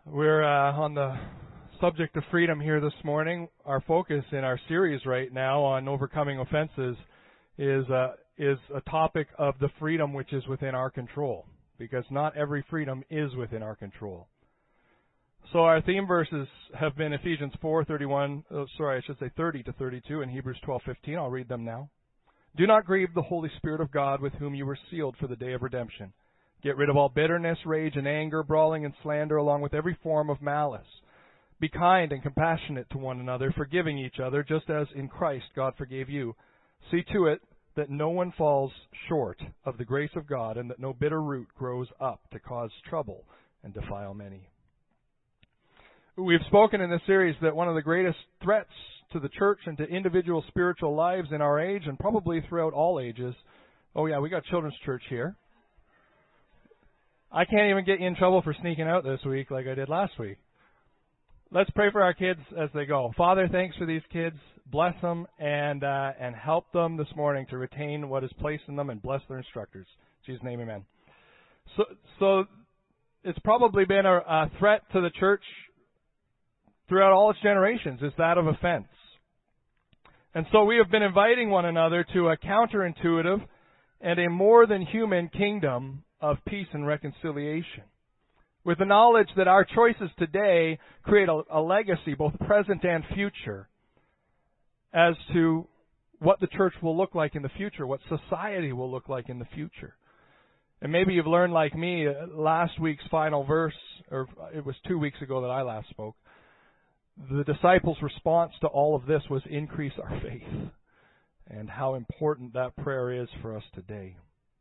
We're on the subject of freedom here this morning. Our focus in our series right now on overcoming offenses is a topic of the freedom which is within our control, because not every freedom is within our control. So our theme verses have been Ephesians 30 to 32, and Hebrews 12:15. I'll read them now. Do not grieve the Holy Spirit of God, with whom you were sealed for the day of redemption. Get rid of all bitterness, rage, and anger, brawling and slander, along with every form of malice. Be kind and compassionate to one another, forgiving each other, just as in Christ God forgave you. See to it that no one falls short of the grace of God, and that no bitter root grows up to cause trouble and defile many. We've spoken in this series that one of the greatest threats to the church and to individual spiritual lives in our age, and probably throughout all ages. Oh yeah, we got children's church here. I can't even get you in trouble for sneaking out this week like I did last week. Let's pray for our kids as they go. Father, thanks for these kids. Bless them and help them this morning to retain what is placed in them, and bless their instructors. In Jesus' name, amen. So it's probably been a threat to the church throughout all its generations, is that of offense. And so we have been inviting one another to a counterintuitive and a more than human kingdom of peace and reconciliation, with the knowledge that our choices today create a legacy, both present and future, as to what the church will look like in the future, what society will look like in the future. And maybe you've learned, like me, last week's final verse, or it was 2 weeks ago that I last spoke. The disciples' response to all of this was increase our faith, and how important that prayer is for us today.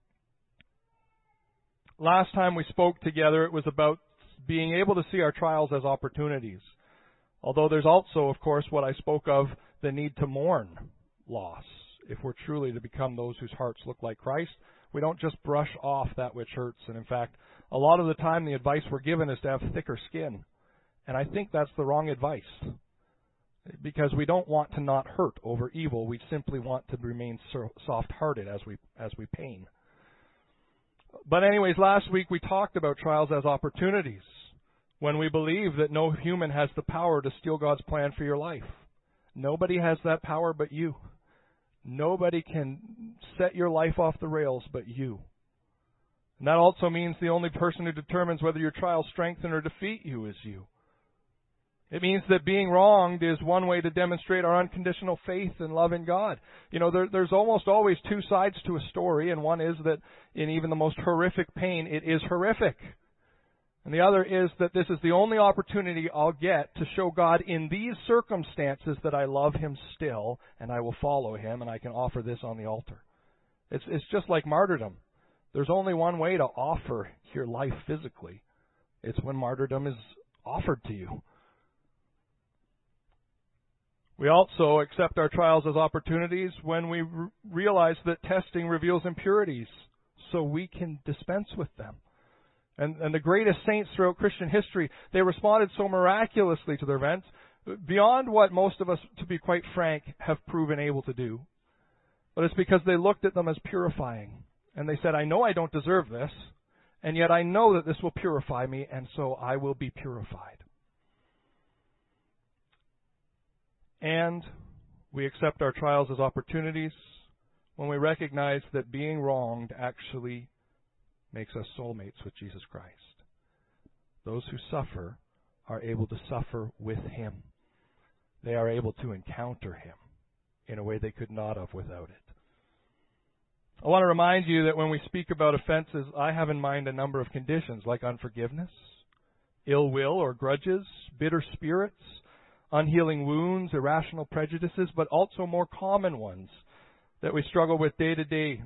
Last time we spoke together, it was about being able to see our trials as opportunities. Although there's also, of course, what I spoke of, the need to mourn loss. If we're truly to become those whose hearts look like Christ, we don't just brush off that which hurts. And in fact, a lot of the time the advice we're given is to have thicker skin. And I think that's the wrong advice, because we don't want to not hurt over evil. We simply want to remain soft-hearted as we pain. But anyways, last week we talked about trials as opportunities, when we believe that no human has the power to steal God's plan for your life. Nobody has that power but you. Nobody can set your life off the rails but you. And that also means the only person who determines whether your trials strengthen or defeat you is you. It means that being wronged is one way to demonstrate our unconditional faith and love in God. You know, there's almost always two sides to a story, and one is that in even the most horrific pain, it is horrific. And the other is that this is the only opportunity I'll get to show God in these circumstances that I love Him still, and I will follow Him, and I can offer this on the altar. It's just like martyrdom. There's only one way to offer your life physically. It's when martyrdom is offered to you. We also accept our trials as opportunities when we realize that testing reveals impurities, so we can dispense with them. And the greatest saints throughout Christian history, they responded so miraculously to their events, beyond what most of us, to be quite frank, have proven able to do. But it's because they looked at them as purifying. And they said, I know I don't deserve this, and yet I know that this will purify me, and so I will be purified. And we accept our trials as opportunities when we recognize that being wronged actually makes us soulmates with Jesus Christ. Those who suffer are able to suffer with Him. They are able to encounter Him in a way they could not have without it. I want to remind you that when we speak about offenses, I have in mind a number of conditions like unforgiveness, ill will or grudges, bitter spirits, unhealing wounds, irrational prejudices, but also more common ones that we struggle with day to day.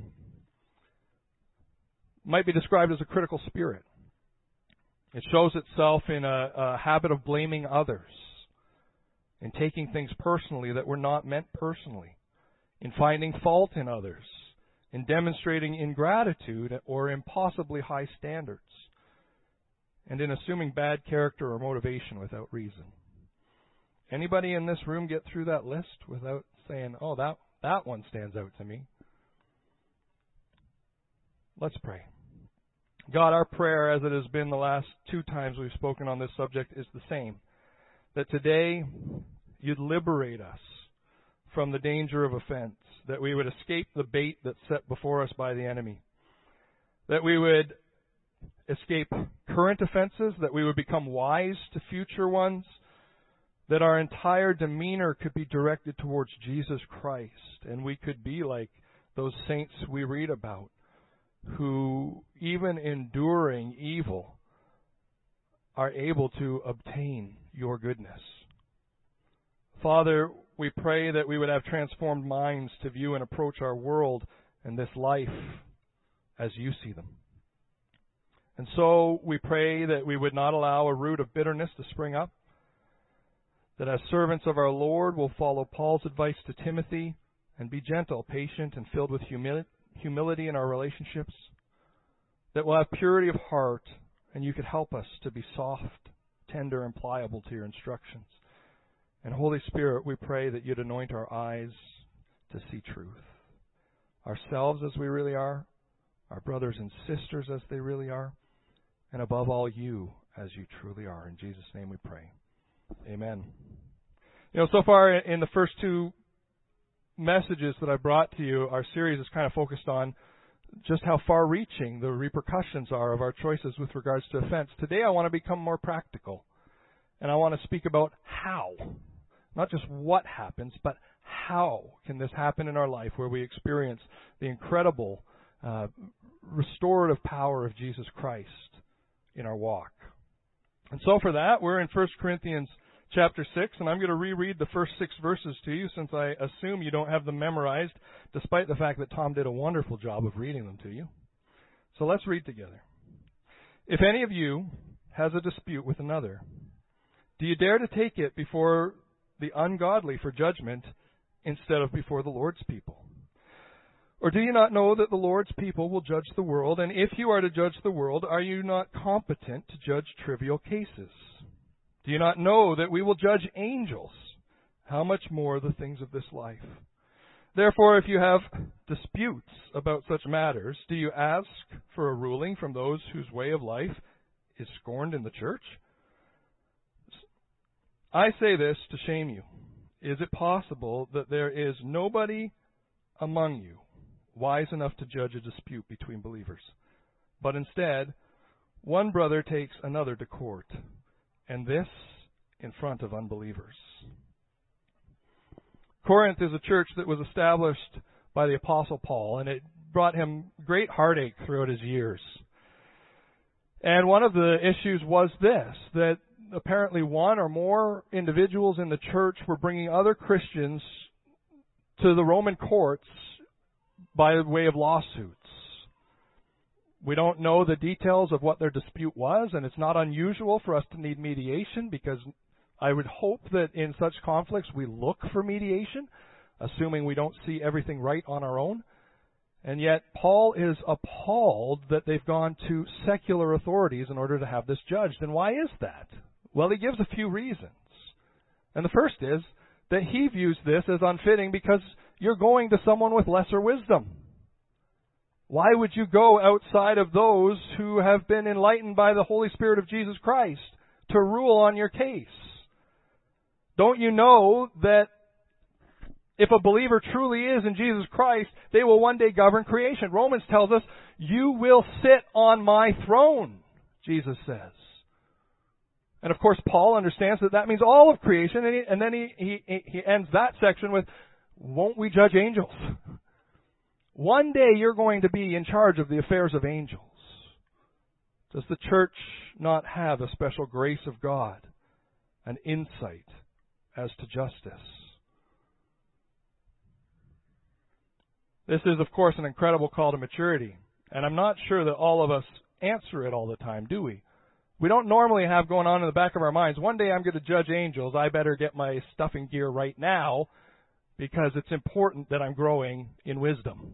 Might be described as a critical spirit. It shows itself in a habit of blaming others, in taking things personally that were not meant personally, in finding fault in others, in demonstrating ingratitude or impossibly high standards, and in assuming bad character or motivation without reason. Anybody in this room get through that list without saying, oh, that one stands out to me? Let's pray. God, our prayer, as it has been the last 2 times we've spoken on this subject, is the same. That today you'd liberate us from the danger of offense, that we would escape the bait that's set before us by the enemy, that we would escape current offenses, that we would become wise to future ones, that our entire demeanor could be directed towards Jesus Christ, and we could be like those saints we read about, who, even enduring evil, are able to obtain your goodness. Father, we pray that we would have transformed minds to view and approach our world and this life as you see them. And so we pray that we would not allow a root of bitterness to spring up, that as servants of our Lord we'll follow Paul's advice to Timothy and be gentle, patient, and filled with humility in our relationships, that we'll have purity of heart, and you could help us to be soft, tender, and pliable to your instructions. And Holy Spirit, we pray that you'd anoint our eyes to see truth. Ourselves as we really are, our brothers and sisters as they really are, and above all you as you truly are. In Jesus' name we pray. Amen. So far in the first 2 messages that I brought to you, our series is kind of focused on just how far-reaching the repercussions are of our choices with regards to offense. Today I want to become more practical, and I want to speak about how. Not just what happens, but how can this happen in our life where we experience the incredible restorative power of Jesus Christ in our walk. And so for that, we're in 1 Corinthians chapter 6, and I'm going to reread the first 6 verses to you since I assume you don't have them memorized, despite the fact that Tom did a wonderful job of reading them to you. So let's read together. If any of you has a dispute with another, do you dare to take it before the ungodly for judgment instead of before the Lord's people? Or do you not know that the Lord's people will judge the world? And if you are to judge the world, are you not competent to judge trivial cases? Do you not know that we will judge angels? How much more the things of this life? Therefore, if you have disputes about such matters, do you ask for a ruling from those whose way of life is scorned in the church? I say this to shame you. Is it possible that there is nobody among you wise enough to judge a dispute between believers? But instead, one brother takes another to court, and this in front of unbelievers. Corinth is a church that was established by the Apostle Paul, and it brought him great heartache throughout his years. And one of the issues was this, that apparently one or more individuals in the church were bringing other Christians to the Roman courts by way of lawsuits. We don't know the details of what their dispute was, and it's not unusual for us to need mediation, because I would hope that in such conflicts we look for mediation, assuming we don't see everything right on our own. And yet Paul is appalled that they've gone to secular authorities in order to have this judged. And why is that? Well, he gives a few reasons. And the first is that he views this as unfitting because you're going to someone with lesser wisdom. Why would you go outside of those who have been enlightened by the Holy Spirit of Jesus Christ to rule on your case? Don't you know that if a believer truly is in Jesus Christ, they will one day govern creation? Romans tells us, you will sit on my throne, Jesus says. And of course, Paul understands that means all of creation, and then he ends that section with, won't we judge angels? One day you're going to be in charge of the affairs of angels. Does the church not have a special grace of God, an insight as to justice? This is, of course, an incredible call to maturity, and I'm not sure that all of us answer it all the time, do we? We don't normally have going on in the back of our minds, one day I'm going to judge angels, I better get my stuffing gear right now because it's important that I'm growing in wisdom.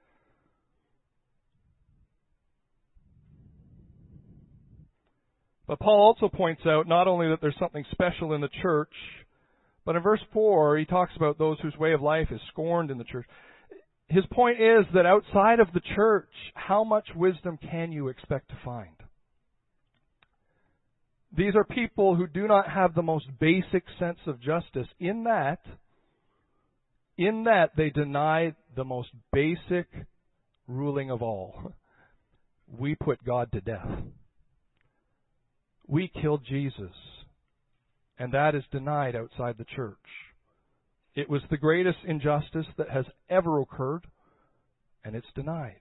But Paul also points out not only that there's something special in the church, but in verse 4 he talks about those whose way of life is scorned in the church. his point is that outside of the church, how much wisdom can you expect to find? These are people who do not have the most basic sense of justice in that they deny the most basic ruling of all. We put God to death. We killed Jesus. And that is denied outside the church. It was the greatest injustice that has ever occurred, and it's denied.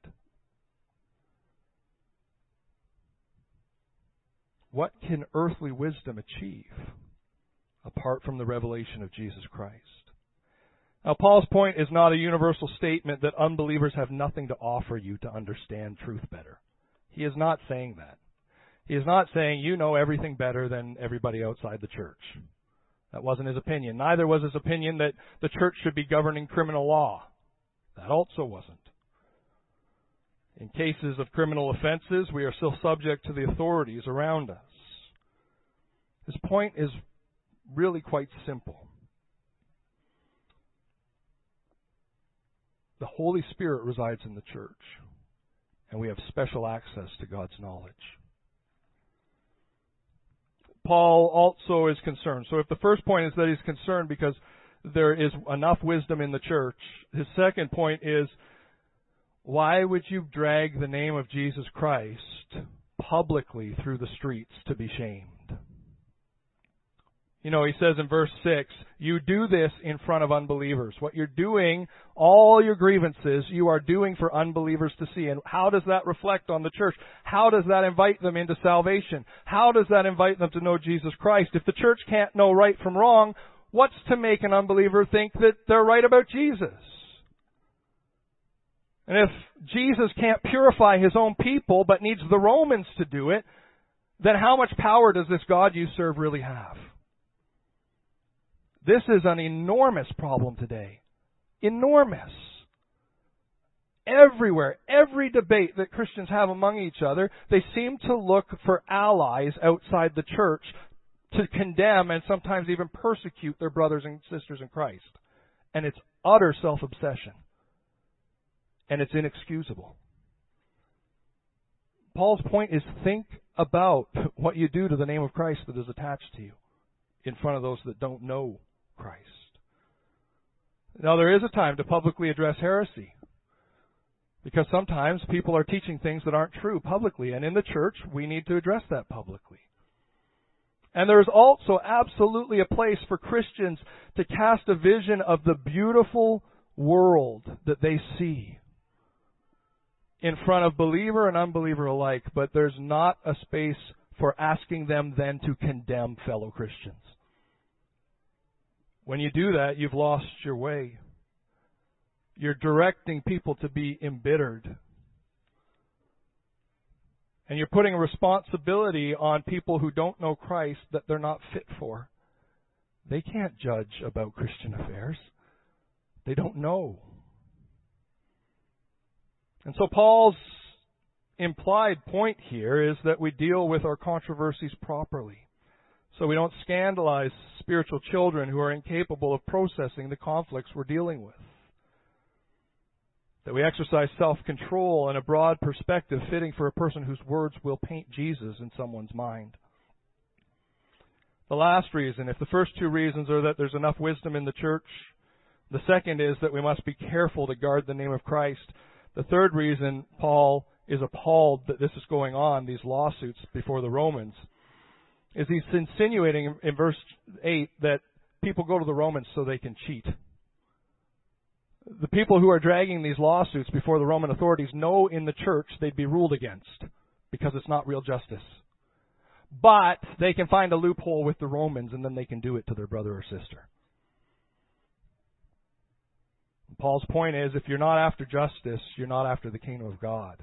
What can earthly wisdom achieve apart from the revelation of Jesus Christ? Now, Paul's point is not a universal statement that unbelievers have nothing to offer you to understand truth better. He is not saying that. He is not saying you know everything better than everybody outside the church. That wasn't his opinion. Neither was his opinion that the church should be governing criminal law. That also wasn't. In cases of criminal offenses, we are still subject to the authorities around us. His point is really quite simple. The Holy Spirit resides in the church, and we have special access to God's knowledge. Paul also is concerned. So if the first point is that he's concerned because there is enough wisdom in the church, his second point is, why would you drag the name of Jesus Christ publicly through the streets to be shamed? You know, he says in verse 6, you do this in front of unbelievers. What you're doing, all your grievances, you are doing for unbelievers to see. And how does that reflect on the church? How does that invite them into salvation? How does that invite them to know Jesus Christ? If the church can't know right from wrong, what's to make an unbeliever think that they're right about Jesus? And if Jesus can't purify his own people but needs the Romans to do it, then how much power does this God you serve really have? This is an enormous problem today. Enormous. Everywhere, every debate that Christians have among each other, they seem to look for allies outside the church to condemn and sometimes even persecute their brothers and sisters in Christ. And it's utter self-obsession. And it's inexcusable. Paul's point is, think about what you do to the name of Christ that is attached to you in front of those that don't know Christ. Now, there is a time to publicly address heresy, because sometimes people are teaching things that aren't true publicly, and in the church, we need to address that publicly. And there is also absolutely a place for Christians to cast a vision of the beautiful world that they see in front of believer and unbeliever alike, but there's not a space for asking them then to condemn fellow Christians. When you do that, you've lost your way. You're directing people to be embittered. And you're putting a responsibility on people who don't know Christ that they're not fit for. They can't judge about Christian affairs. They don't know. And so Paul's implied point here is that we deal with our controversies properly, so we don't scandalize spiritual children who are incapable of processing the conflicts we're dealing with. That we exercise self-control and a broad perspective fitting for a person whose words will paint Jesus in someone's mind. The last reason, if the first two reasons are that there's enough wisdom in the church, the second is that we must be careful to guard the name of Christ. The third reason Paul is appalled that this is going on, these lawsuits before the Romans, is he's insinuating in verse 8 that people go to the Romans so they can cheat. The people who are dragging these lawsuits before the Roman authorities know in the church they'd be ruled against because it's not real justice. But they can find a loophole with the Romans and then they can do it to their brother or sister. Paul's point is, if you're not after justice, you're not after the kingdom of God.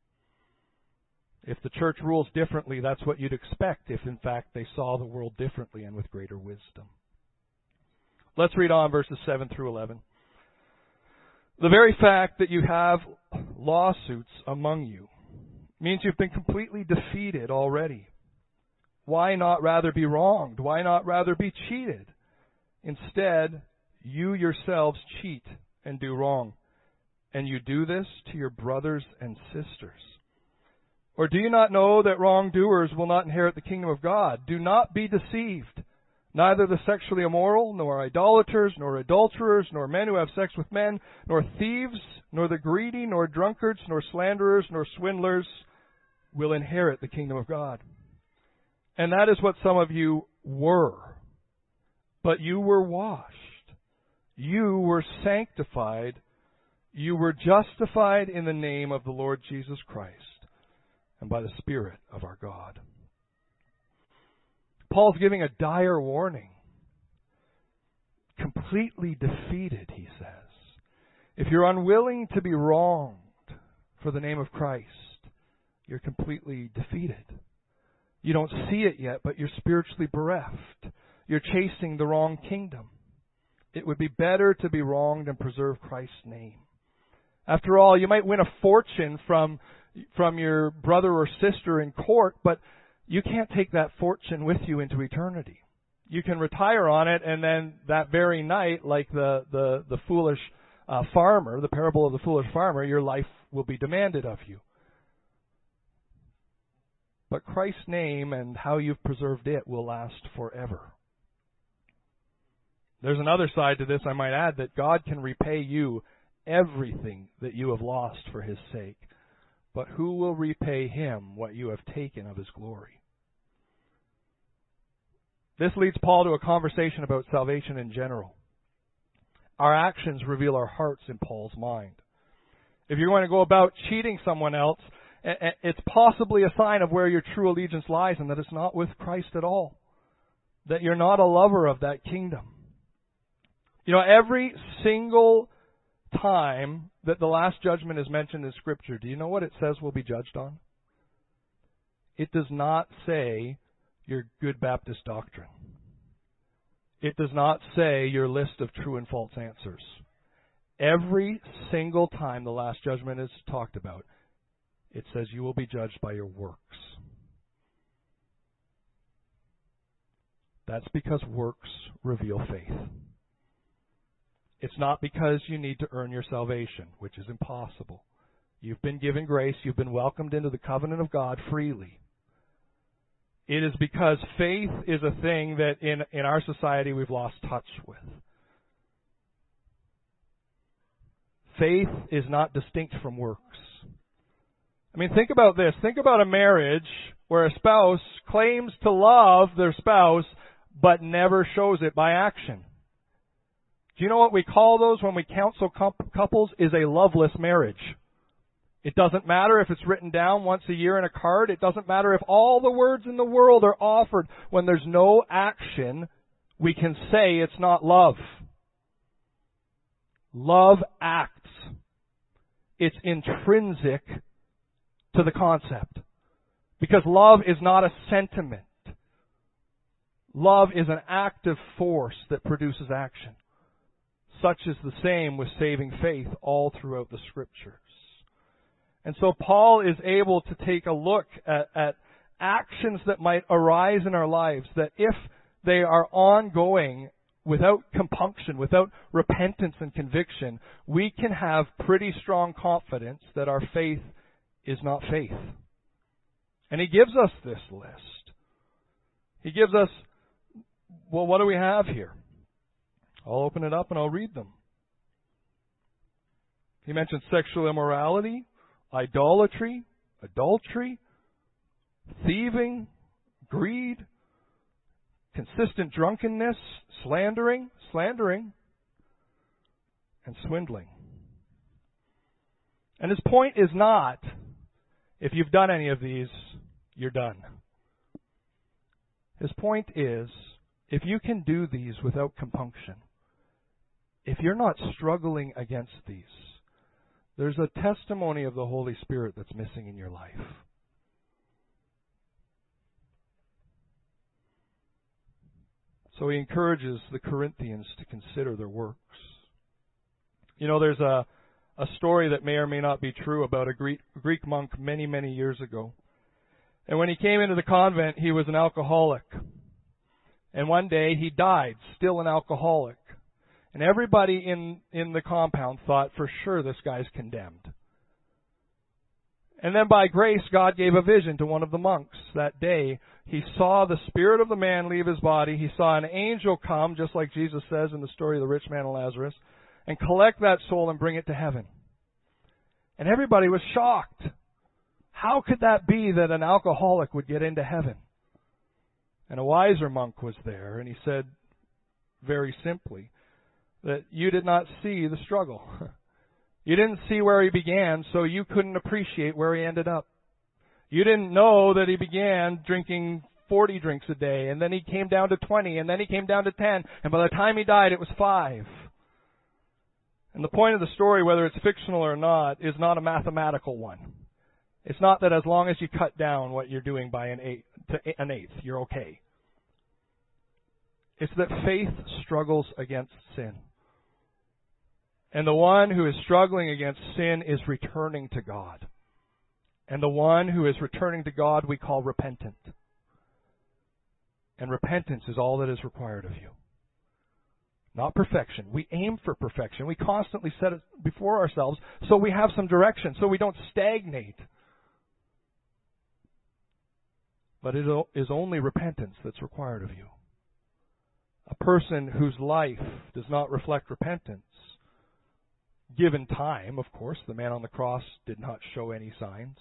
If the church rules differently, that's what you'd expect if, in fact, they saw the world differently and with greater wisdom. Let's read on verses 7 through 11. The very fact that you have lawsuits among you means you've been completely defeated already. Why not rather be wronged? Why not rather be cheated? Instead, you yourselves cheat and do wrong. and you do this to your brothers and sisters? Or do you not know that wrongdoers will not inherit the kingdom of God? Do not be deceived. Neither the sexually immoral, nor idolaters, nor adulterers, nor men who have sex with men, nor thieves, nor the greedy, nor drunkards, nor slanderers, nor swindlers will inherit the kingdom of God. And that is what some of you were. But you were washed. You were sanctified. You were justified in the name of the Lord Jesus Christ and by the Spirit of our God. Paul's giving a dire warning. Completely defeated, he says. If you're unwilling to be wronged for the name of Christ, you're completely defeated. You don't see it yet, but you're spiritually bereft. You're chasing the wrong kingdom. It would be better to be wronged and preserve Christ's name. After all, you might win a fortune from your brother or sister in court, but you can't take that fortune with you into eternity. You can retire on it, and then that very night, like the foolish farmer, the parable of the foolish farmer, your life will be demanded of you. But Christ's name and how you've preserved it will last forever. There's another side to this, I might add, that God can repay you everything that you have lost for His sake. But who will repay Him what you have taken of His glory? This leads Paul to a conversation about salvation in general. Our actions reveal our hearts in Paul's mind. If you're going to go about cheating someone else, it's possibly a sign of where your true allegiance lies and that it's not with Christ at all. That you're not a lover of that kingdom. You know, every single time that the last judgment is mentioned in Scripture, do you know what it says we'll be judged on? It does not say your good Baptist doctrine. It does not say your list of true and false answers. Every single time the last judgment is talked about, it says you will be judged by your works. That's because works reveal faith. It's not because you need to earn your salvation, which is impossible. You've been given grace. You've been welcomed into the covenant of God freely. It is because faith is a thing that in our society we've lost touch with. Faith is not distinct from works. I mean, think about this. Think about a marriage where a spouse claims to love their spouse but never shows it by action. Do you know what we call those when we counsel couples? Is a loveless marriage. It doesn't matter if it's written down once a year in a card. It doesn't matter if all the words in the world are offered. When there's no action, we can say it's not love. Love acts. It's intrinsic to the concept. Because love is not a sentiment. Love is an active force that produces action. Such is the same with saving faith all throughout the Scriptures. And so Paul is able to take a look at actions that might arise in our lives that if they are ongoing without compunction, without repentance and conviction, we can have pretty strong confidence that our faith is not faith. And he gives us this list. He gives us, well, what do we have here? I'll open it up and I'll read them. He mentions sexual immorality, idolatry, adultery, thieving, greed, consistent drunkenness, slandering, and swindling. And his point is not, if you've done any of these, you're done. His point is, if you can do these without compunction, if you're not struggling against these, there's a testimony of the Holy Spirit that's missing in your life. So he encourages the Corinthians to consider their works. You know, there's a story that may or may not be true about a Greek monk many, many years ago. And when he came into the convent, he was an alcoholic. And one day he died, still an alcoholic. And everybody in the compound thought, for sure this guy's condemned. And then by grace, God gave a vision to one of the monks that day. He saw the spirit of the man leave his body. He saw an angel come, just like Jesus says in the story of the rich man and Lazarus, and collect that soul and bring it to heaven. And everybody was shocked. How could that be that an alcoholic would get into heaven? And a wiser monk was there, and he said very simply that you did not see the struggle. You didn't see where he began, so you couldn't appreciate where he ended up. You didn't know that he began drinking 40 drinks a day, and then he came down to 20, and then he came down to 10, and by the time he died, it was 5. And the point of the story, whether it's fictional or not, is not a mathematical one. It's not that as long as you cut down what you're doing by an eighth, you're okay. It's that faith struggles against sin. And the one who is struggling against sin is returning to God. And the one who is returning to God we call repentant. And repentance is all that is required of you. Not perfection. We aim for perfection. We constantly set it before ourselves so we have some direction, so we don't stagnate. But it is only repentance that's required of you. A person whose life does not reflect repentance, given time, of course, the man on the cross did not show any signs.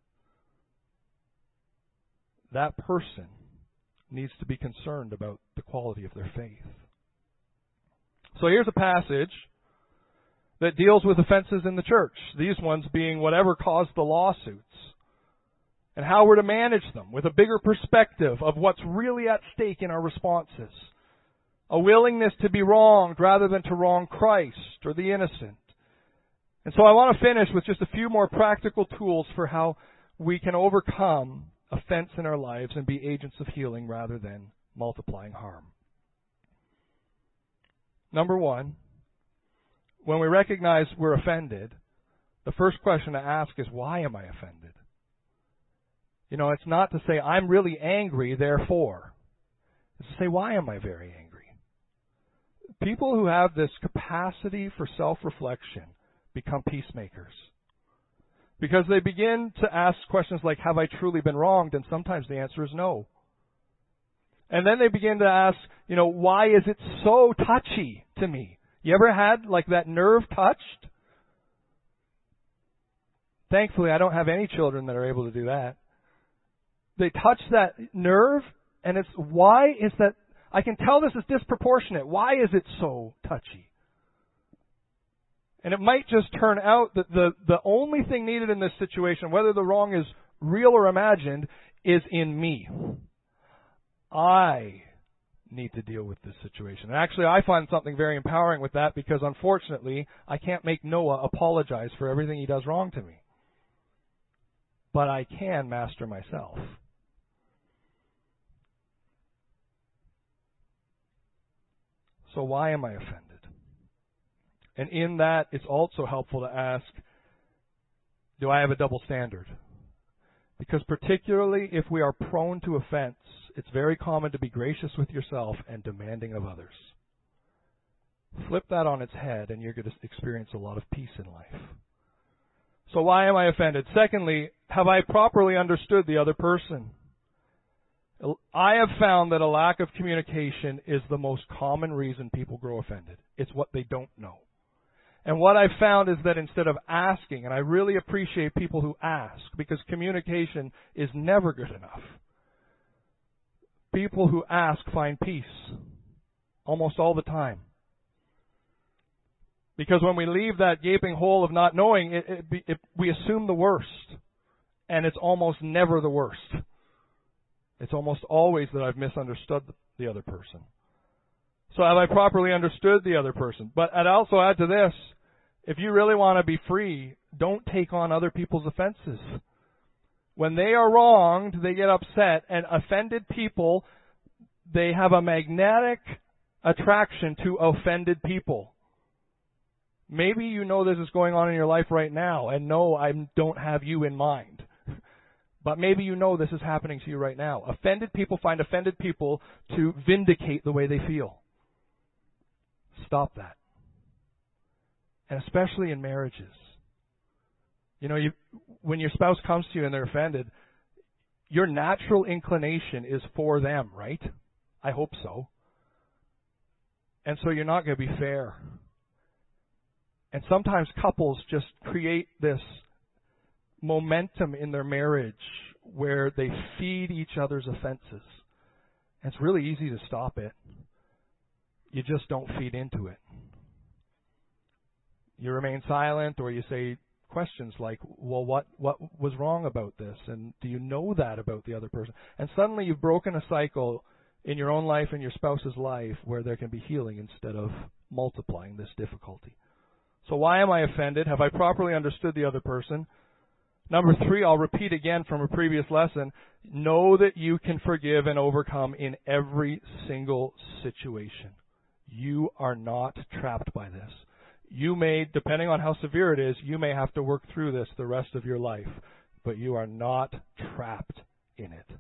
That person needs to be concerned about the quality of their faith. So here's a passage that deals with offenses in the church, these ones being whatever caused the lawsuits, and how we're to manage them with a bigger perspective of what's really at stake in our responses. A willingness to be wronged rather than to wrong Christ or the innocent. And so I want to finish with just a few more practical tools for how we can overcome offense in our lives and be agents of healing rather than multiplying harm. Number one, when we recognize we're offended, the first question to ask is, why am I offended? You know, it's not to say, I'm really angry, therefore. It's to say, why am I very angry? People who have this capacity for self-reflection become peacemakers. Because they begin to ask questions like, have I truly been wronged? And sometimes the answer is no. And then they begin to ask, why is it so touchy to me? You ever had like that nerve touched? Thankfully, I don't have any children that are able to do that. They touch that nerve, and it's, why is that? I can tell this is disproportionate. Why is it so touchy? And it might just turn out that the only thing needed in this situation, whether the wrong is real or imagined, is in me. I need to deal with this situation. And actually, I find something very empowering with that because, unfortunately, I can't make Noah apologize for everything he does wrong to me. But I can master myself. So why am I offended? And in that, it's also helpful to ask, do I have a double standard? Because particularly if we are prone to offense, it's very common to be gracious with yourself and demanding of others. Flip that on its head and you're going to experience a lot of peace in life. So why am I offended? Secondly, have I properly understood the other person? I have found that a lack of communication is the most common reason people grow offended. It's what they don't know. And what I've found is that instead of asking, and I really appreciate people who ask, because communication is never good enough. People who ask find peace almost all the time. Because when we leave that gaping hole of not knowing, we assume the worst. And it's almost never the worst. It's almost always that I've misunderstood the other person. So have I properly understood the other person? But I'd also add to this, if you really want to be free, don't take on other people's offenses. When they are wronged, they get upset, and offended people, they have a magnetic attraction to offended people. Maybe you know this is going on in your life right now, and no, I don't have you in mind. But maybe you know this is happening to you right now. Offended people find offended people to vindicate the way they feel. Stop that. And especially in marriages. When your spouse comes to you and they're offended, your natural inclination is for them, right? I hope so. And so you're not going to be fair. And sometimes couples just create this momentum in their marriage where they feed each other's offenses. And it's really easy to stop it. You just don't feed into it. You remain silent, or you say questions like, well, what was wrong about this? And do you know that about the other person? And suddenly you've broken a cycle in your own life and your spouse's life where there can be healing instead of multiplying this difficulty. So why am I offended? Have I properly understood the other person? Number 3, I'll repeat again from a previous lesson. Know that you can forgive and overcome in every single situation. You are not trapped by this. You may, depending on how severe it is, you may have to work through this the rest of your life, but you are not trapped in it.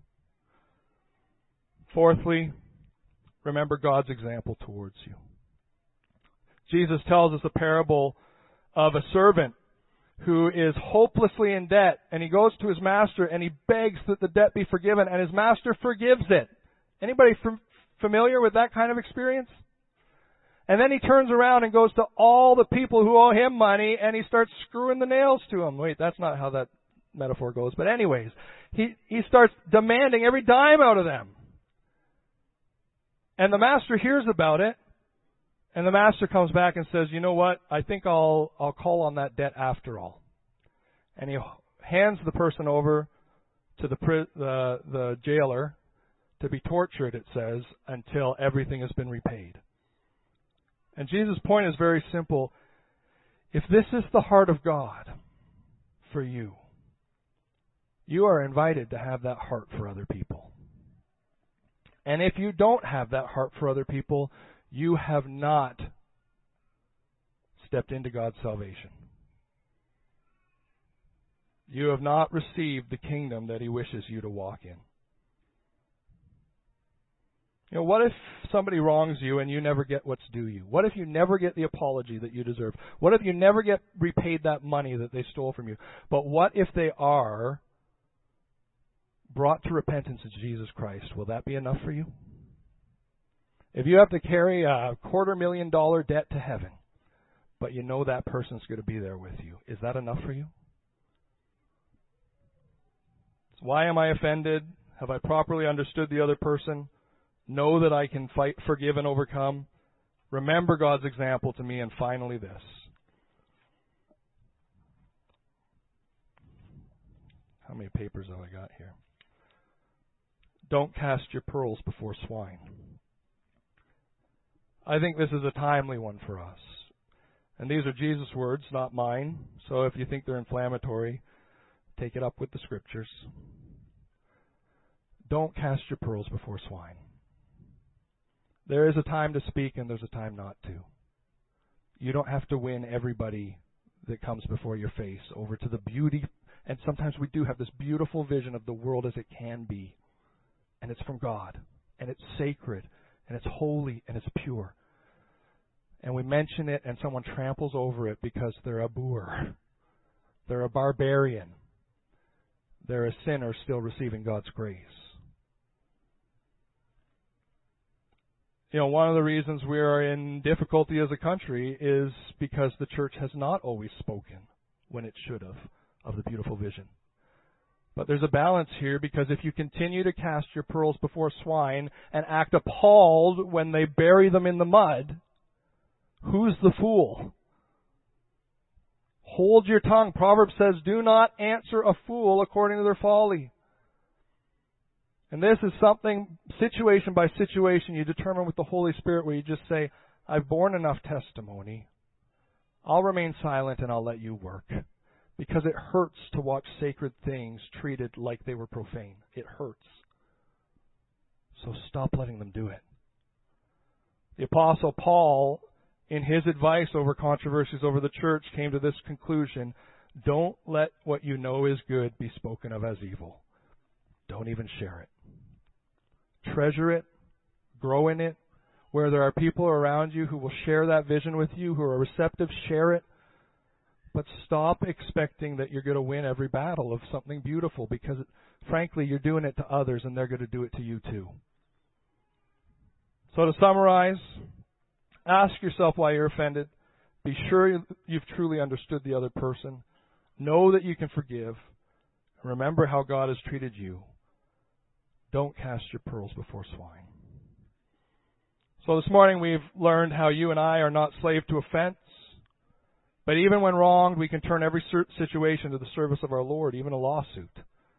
Fourthly, remember God's example towards you. Jesus tells us a parable of a servant who is hopelessly in debt, and he goes to his master and he begs that the debt be forgiven, and his master forgives it. Anybody familiar with that kind of experience? And then he turns around and goes to all the people who owe him money, and he starts screwing the nails to them. Wait, that's not how that metaphor goes. But anyways, he starts demanding every dime out of them. And the master hears about it, and the master comes back and says, you know what, I think I'll call on that debt after all. And he hands the person over to the jailer to be tortured, it says, until everything has been repaid. And Jesus' point is very simple. If this is the heart of God for you, you are invited to have that heart for other people. And if you don't have that heart for other people, you have not stepped into God's salvation. You have not received the kingdom that He wishes you to walk in. What if somebody wrongs you and you never get what's due you? What if you never get the apology that you deserve? What if you never get repaid that money that they stole from you? But what if they are brought to repentance in Jesus Christ? Will that be enough for you? If you have to carry a $250,000 debt to heaven, but you know that person's going to be there with you, is that enough for you? So why am I offended? Have I properly understood the other person? Know that I can fight, forgive, and overcome. Remember God's example to me. And finally this. How many papers have I got here? Don't cast your pearls before swine. I think this is a timely one for us. And these are Jesus' words, not mine. So if you think they're inflammatory, take it up with the Scriptures. Don't cast your pearls before swine. There is a time to speak and there's a time not to. You don't have to win everybody that comes before your face over to the beauty. And sometimes we do have this beautiful vision of the world as it can be. And it's from God. And it's sacred. And it's holy. And it's pure. And we mention it and someone tramples over it because they're a boor. They're a barbarian. They're a sinner still receiving God's grace. One of the reasons we are in difficulty as a country is because the church has not always spoken when it should have of the beautiful vision. But there's a balance here, because if you continue to cast your pearls before swine and act appalled when they bury them in the mud, who's the fool? Hold your tongue. Proverbs says, do not answer a fool according to their folly. And this is something, situation by situation, you determine with the Holy Spirit, where you just say, I've borne enough testimony. I'll remain silent and I'll let you work. Because it hurts to watch sacred things treated like they were profane. It hurts. So stop letting them do it. The Apostle Paul, in his advice over controversies over the church, came to this conclusion: don't let what you know is good be spoken of as evil. Don't even share it. Treasure it. Grow in it. Where there are people around you who will share that vision with you, who are receptive, share it. But stop expecting that you're going to win every battle of something beautiful, because, frankly, you're doing it to others and they're going to do it to you too. So to summarize, ask yourself why you're offended. Be sure you've truly understood the other person. Know that you can forgive. Remember how God has treated you. Don't cast your pearls before swine. So this morning we've learned how you and I are not slave to offense. But even when wronged, we can turn every situation to the service of our Lord, even a lawsuit.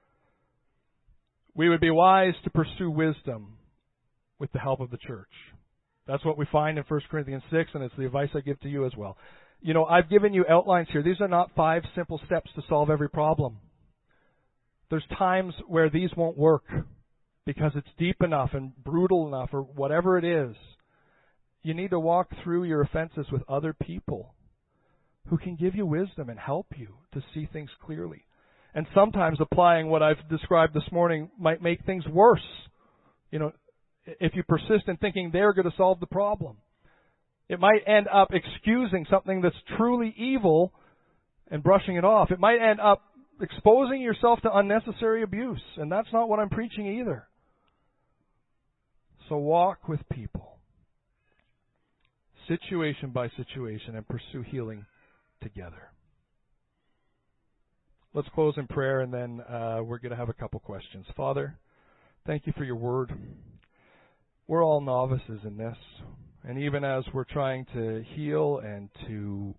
We would be wise to pursue wisdom with the help of the church. That's what we find in 1 Corinthians 6, and it's the advice I give to you as well. You know, I've given you outlines here. These are not 5 simple steps to solve every problem. There's times where these won't work because it's deep enough and brutal enough or whatever it is. You need to walk through your offenses with other people who can give you wisdom and help you to see things clearly. And sometimes applying what I've described this morning might make things worse. You know, if you persist in thinking they're going to solve the problem. It might end up excusing something that's truly evil and brushing it off. It might end up exposing yourself to unnecessary abuse, and that's not what I'm preaching either. So walk with people, situation by situation, and pursue healing together. Let's close in prayer, and then we're going to have a couple questions. Father, thank you for your word. We're all novices in this, and even as we're trying to heal and to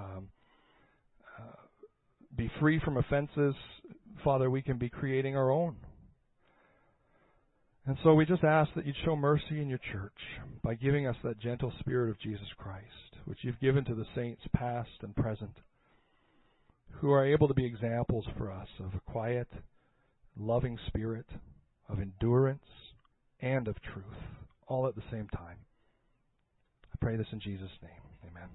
be free from offenses, Father, we can be creating our own. And so we just ask that you'd show mercy in your church by giving us that gentle spirit of Jesus Christ, which you've given to the saints past and present, who are able to be examples for us of a quiet, loving spirit, of endurance, and of truth, all at the same time. I pray this in Jesus' name. Amen.